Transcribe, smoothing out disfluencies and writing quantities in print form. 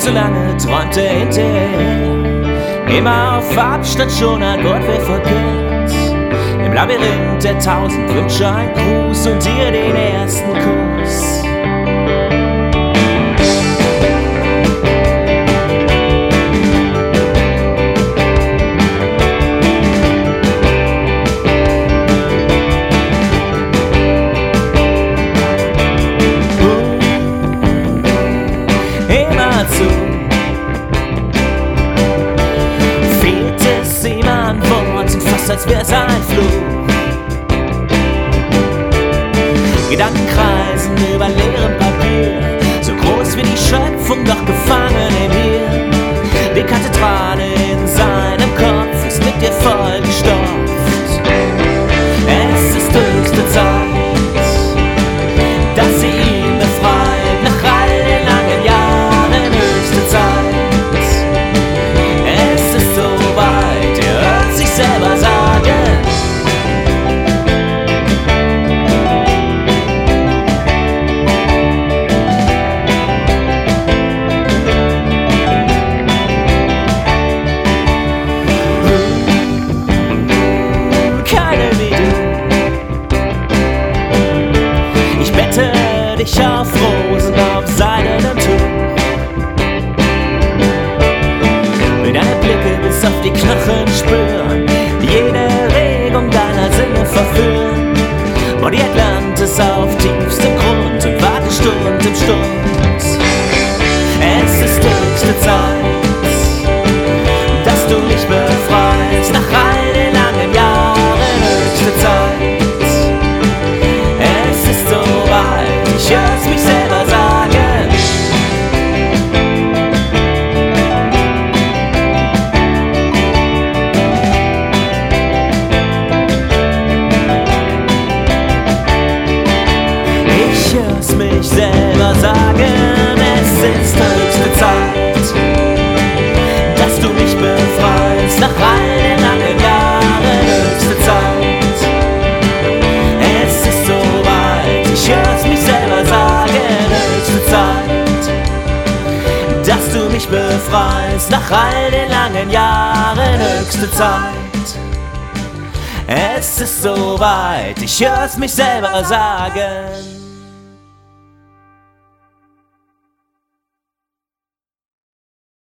zu lange träumte hinterher, immer auf Abstand schon an Gott wer verkehrt. Im Labyrinth der 1000 Wünsche ein Gruß und dir den ersten Kuss. Fehlt es ihm an Worten, fast als wär's ein Fluch. Gedanken kreisen über leerem Papier, so groß wie die Schöpfung, doch gefangen in mir. Die Kathedrale in seinem Kopf ist mit dir vollgestopft. Es ist höchste Zeit, dass sie ihn befreit, nach all den langen Jahren höchste Zeit. Es ist so weit, er hört sich selber sagen. Keine wie du. Ich bette dich auf Rosen, auf seidenem Tuch. Will deine Blicke bis auf die Knochen spüren, jede Regung deiner Sinne verführen. Wo die Atlantis auf tiefstem Grund und warten Stund im Stund. Es ist höchste Zeit, dass du mich befreist, nach all den langen Jahren höchste Zeit. Es ist so weit, ich hör's mich selber sagen. Ich hör's mich selber sagen, es ist höchste Zeit, dass du mich befreist, nach all den langen Jahren höchste Zeit. Es ist so weit, ich hör's mich selber sagen, höchste Zeit, dass du mich befreist, nach all den langen Jahren höchste Zeit. Es ist so weit, ich hör's mich selber sagen.